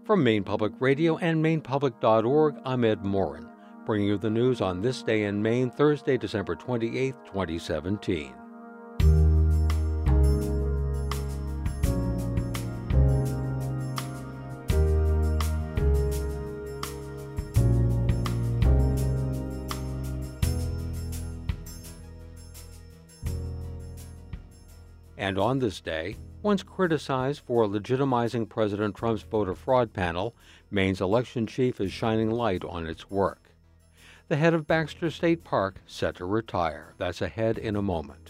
From Maine Public Radio and MainePublic.org, I'm Ed Morin, bringing you the news on this day in Maine, Thursday, December 28, 2017. And on this day, once criticized for legitimizing President Trump's voter fraud panel, Maine's election chief is shining light on its work. The head of Baxter State Park set to retire. That's ahead in a moment.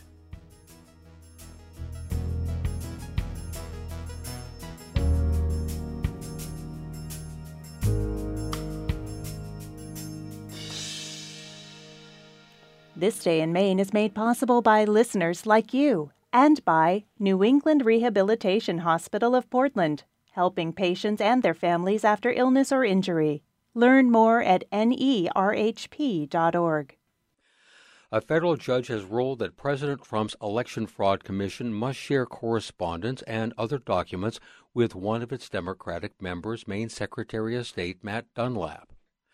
This Day in Maine is made possible by listeners like you and by New England Rehabilitation Hospital of Portland, helping patients and their families after illness or injury. Learn more at nerhp.org. A federal judge has ruled that President Trump's Election Fraud Commission must share correspondence and other documents with one of its Democratic members, Maine Secretary of State Matt Dunlap.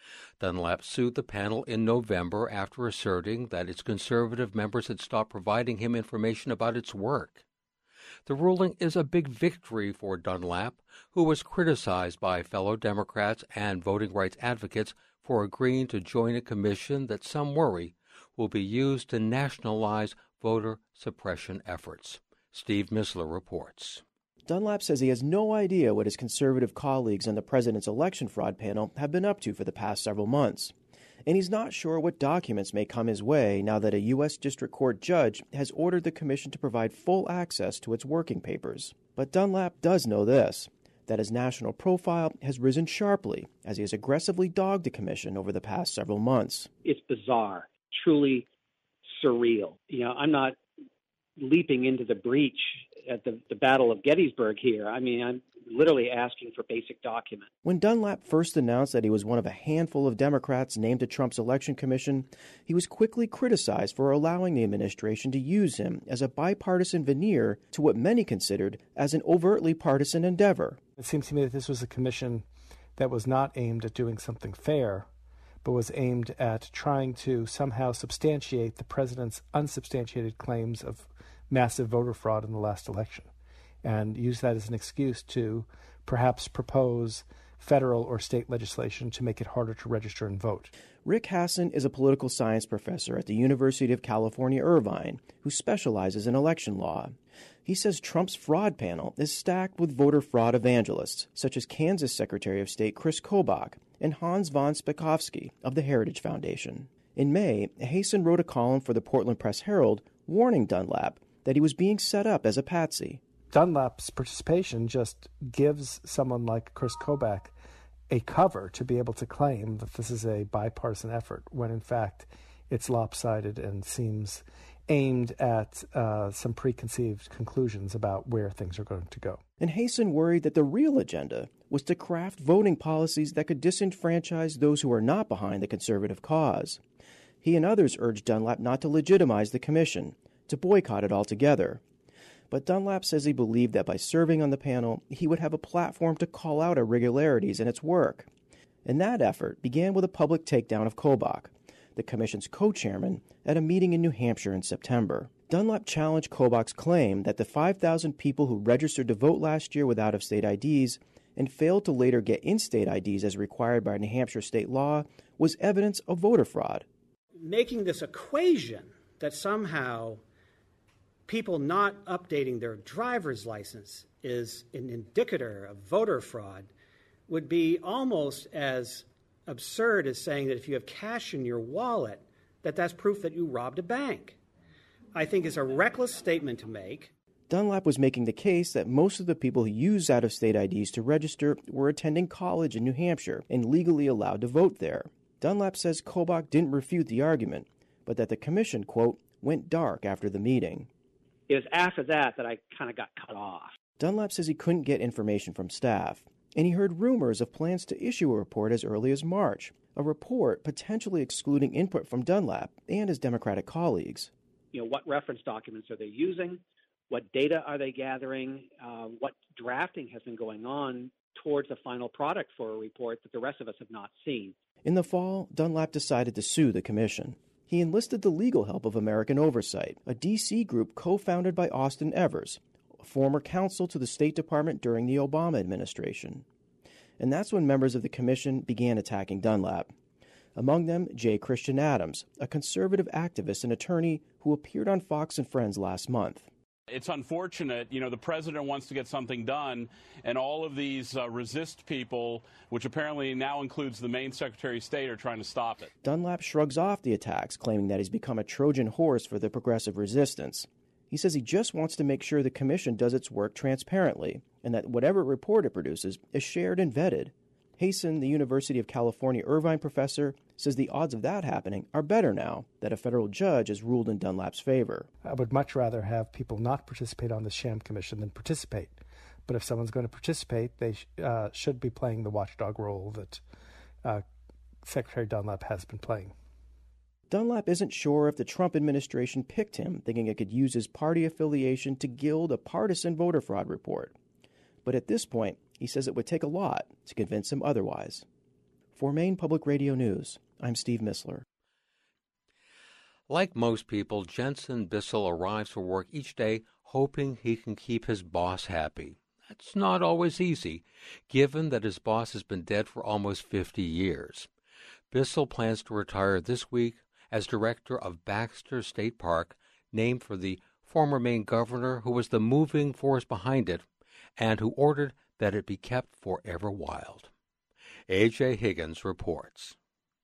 Dunlap sued the panel in November after asserting that its conservative members had stopped providing him information about its work. The ruling is a big victory for Dunlap, who was criticized by fellow Democrats and voting rights advocates for agreeing to join a commission that some worry will be used to nationalize voter suppression efforts. Steve Misler reports. Dunlap says he has no idea what his conservative colleagues on the president's election fraud panel have been up to for the past several months. And he's not sure what documents may come his way now that a U.S. District Court judge has ordered the commission to provide full access to its working papers. But Dunlap does know this, that his national profile has risen sharply as he has aggressively dogged the commission over the past several months. It's bizarre, truly surreal. I'm not leaping into the breach at the Battle of Gettysburg here. I'm literally asking for basic documents. When Dunlap first announced that he was one of a handful of Democrats named to Trump's election commission, he was quickly criticized for allowing the administration to use him as a bipartisan veneer to what many considered as an overtly partisan endeavor. It seems to me that this was a commission that was not aimed at doing something fair, but was aimed at trying to somehow substantiate the president's unsubstantiated claims of massive voter fraud in the last election, and use that as an excuse to perhaps propose federal or state legislation to make it harder to register and vote. Rick Hasson is a political science professor at the University of California, Irvine, who specializes in election law. He says Trump's fraud panel is stacked with voter fraud evangelists, such as Kansas Secretary of State Chris Kobach and Hans von Spakovsky of the Heritage Foundation. In May, Hasson wrote a column for the Portland Press-Herald warning Dunlap that he was being set up as a patsy. Dunlap's participation just gives someone like Chris Kobach a cover to be able to claim that this is a bipartisan effort, when in fact it's lopsided and seems aimed at some preconceived conclusions about where things are going to go. And Hasson worried that the real agenda was to craft voting policies that could disenfranchise those who are not behind the conservative cause. He and others urged Dunlap not to legitimize the commission, to boycott it altogether. But Dunlap says he believed that by serving on the panel, he would have a platform to call out irregularities in its work. And that effort began with a public takedown of Kobach, the commission's co-chairman, at a meeting in New Hampshire in September. Dunlap challenged Kobach's claim that the 5,000 people who registered to vote last year with out-of-state IDs and failed to later get in-state IDs as required by New Hampshire state law was evidence of voter fraud. Making this equation that somehow people not updating their driver's license is an indicator of voter fraud would be almost as absurd as saying that if you have cash in your wallet, that's proof that you robbed a bank. I think it's a reckless statement to make. Dunlap was making the case that most of the people who use out-of-state IDs to register were attending college in New Hampshire and legally allowed to vote there. Dunlap says Kobach didn't refute the argument, but that the commission, quote, went dark after the meeting. It was after that I kind of got cut off. Dunlap says he couldn't get information from staff, and he heard rumors of plans to issue a report as early as March, a report potentially excluding input from Dunlap and his Democratic colleagues. What reference documents are they using? What data are they gathering? What drafting has been going on towards a final product for a report that the rest of us have not seen? In the fall, Dunlap decided to sue the commission. He enlisted the legal help of American Oversight, a D.C. group co-founded by Austin Evers, a former counsel to the State Department during the Obama administration. And that's when members of the commission began attacking Dunlap. Among them, J. Christian Adams, a conservative activist and attorney who appeared on Fox and Friends last month. It's unfortunate, the president wants to get something done, and all of these resist people, which apparently now includes the Maine Secretary of State, are trying to stop it. Dunlap shrugs off the attacks, claiming that he's become a Trojan horse for the progressive resistance. He says he just wants to make sure the commission does its work transparently, and that whatever report it produces is shared and vetted. Hayson, the University of California Irvine professor, says the odds of that happening are better now that a federal judge has ruled in Dunlap's favor. I would much rather have people not participate on the sham commission than participate. But if someone's going to participate, they should be playing the watchdog role that Secretary Dunlap has been playing. Dunlap isn't sure if the Trump administration picked him, thinking it could use his party affiliation to gild a partisan voter fraud report. But at this point, he says it would take a lot to convince him otherwise. For Maine Public Radio News, I'm Steve Missler. Like most people, Jensen Bissell arrives for work each day hoping he can keep his boss happy. That's not always easy, given that his boss has been dead for almost 50 years. Bissell plans to retire this week as director of Baxter State Park, named for the former Maine governor who was the moving force behind it and who ordered that it be kept forever wild. A.J. Higgins reports.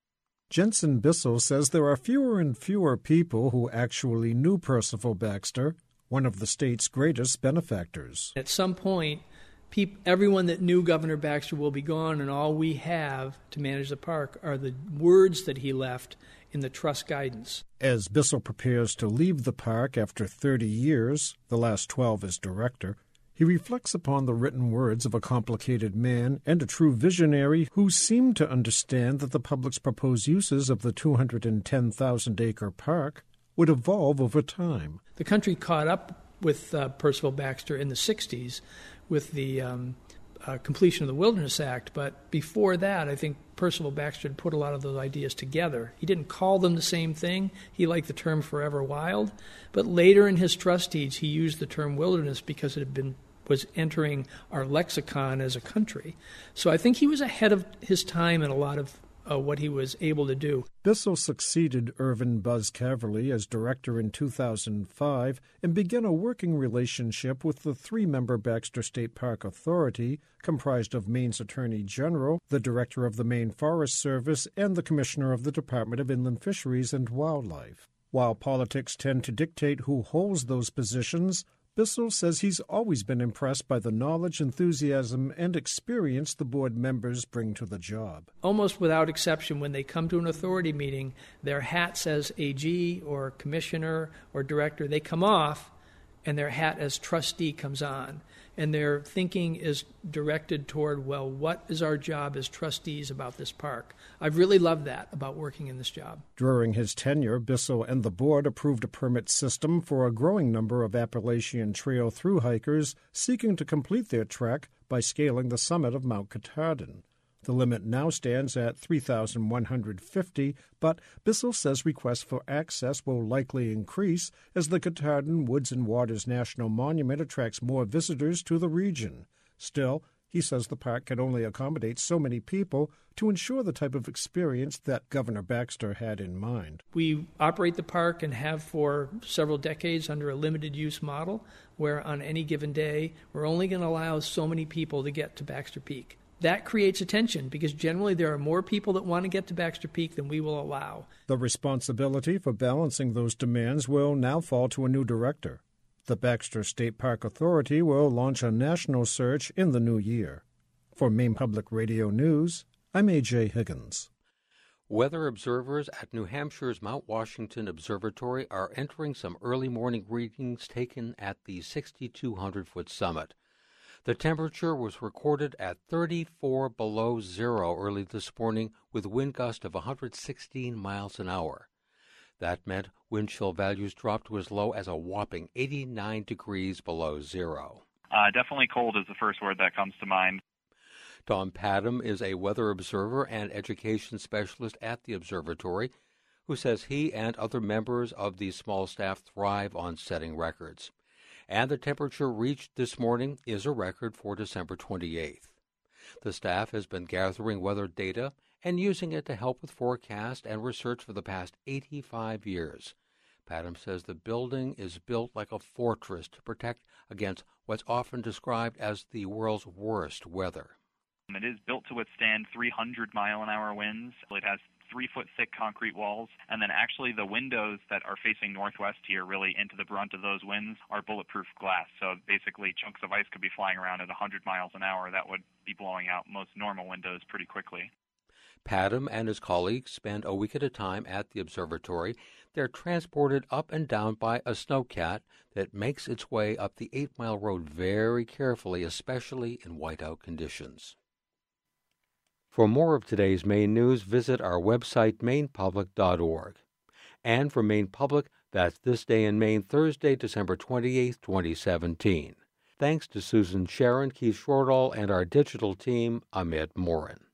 Jensen Bissell says there are fewer and fewer people who actually knew Percival Baxter, one of the state's greatest benefactors. At some point, everyone that knew Governor Baxter will be gone, and all we have to manage the park are the words that he left in the trust guidance. As Bissell prepares to leave the park after 30 years, the last 12 as director, he reflects upon the written words of a complicated man and a true visionary who seemed to understand that the public's proposed uses of the 210,000-acre park would evolve over time. The country caught up with Percival Baxter in the 60s with the completion of the Wilderness Act, but before that, I think Percival Baxter had put a lot of those ideas together. He didn't call them the same thing. He liked the term forever wild, but later in his trust deeds, he used the term wilderness because it was entering our lexicon as a country. So I think he was ahead of his time in a lot of what he was able to do. Bissell succeeded Irvin Buzz Caverly as director in 2005 and began a working relationship with the three-member Baxter State Park Authority, comprised of Maine's Attorney General, the Director of the Maine Forest Service, and the Commissioner of the Department of Inland Fisheries and Wildlife. While politics tend to dictate who holds those positions, Bissell says he's always been impressed by the knowledge, enthusiasm, and experience the board members bring to the job. Almost without exception, when they come to an authority meeting, their hat says AG or commissioner or director. They come off, and their hat as trustee comes on. And their thinking is directed toward, well, what is our job as trustees about this park? I've really loved that about working in this job. During his tenure, Bissell and the board approved a permit system for a growing number of Appalachian Trail thru hikers seeking to complete their trek by scaling the summit of Mount Katahdin. The limit now stands at 3,150, but Bissell says requests for access will likely increase as the Katahdin Woods and Waters National Monument attracts more visitors to the region. Still, he says the park can only accommodate so many people to ensure the type of experience that Governor Baxter had in mind. We operate the park and have for several decades under a limited-use model where on any given day we're only going to allow so many people to get to Baxter Peak. That creates a tension because generally there are more people that want to get to Baxter Peak than we will allow. The responsibility for balancing those demands will now fall to a new director. The Baxter State Park Authority will launch a national search in the new year. For Maine Public Radio News, I'm A.J. Higgins. Weather observers at New Hampshire's Mount Washington Observatory are entering some early morning readings taken at the 6,200-foot summit. The temperature was recorded at 34 below zero early this morning with wind gusts of 116 miles an hour. That meant wind chill values dropped to as low as a whopping 89 degrees below zero. Definitely cold is the first word that comes to mind. Tom Padham is a weather observer and education specialist at the observatory, who says he and other members of the small staff thrive on setting records. And the temperature reached this morning is a record for December 28th. The staff has been gathering weather data and using it to help with forecast and research for the past 85 years. Padham says the building is built like a fortress to protect against what's often described as the world's worst weather. It is built to withstand 300-mile-an-hour winds. It has 3-foot-thick concrete walls, and then actually the windows that are facing northwest here, really into the brunt of those winds, are bulletproof glass. So basically chunks of ice could be flying around at 100 miles an hour. That would be blowing out most normal windows pretty quickly. Padham and his colleagues spend a week at a time at the observatory. They're transported up and down by a snowcat that makes its way up the 8-mile road very carefully, especially in whiteout conditions. For more of today's Maine news, visit our website, mainepublic.org. And for Maine Public, that's This Day in Maine, Thursday, December 28, 2017. Thanks to Susan Sharon, Keith Shortall, and our digital team, Amit Morin.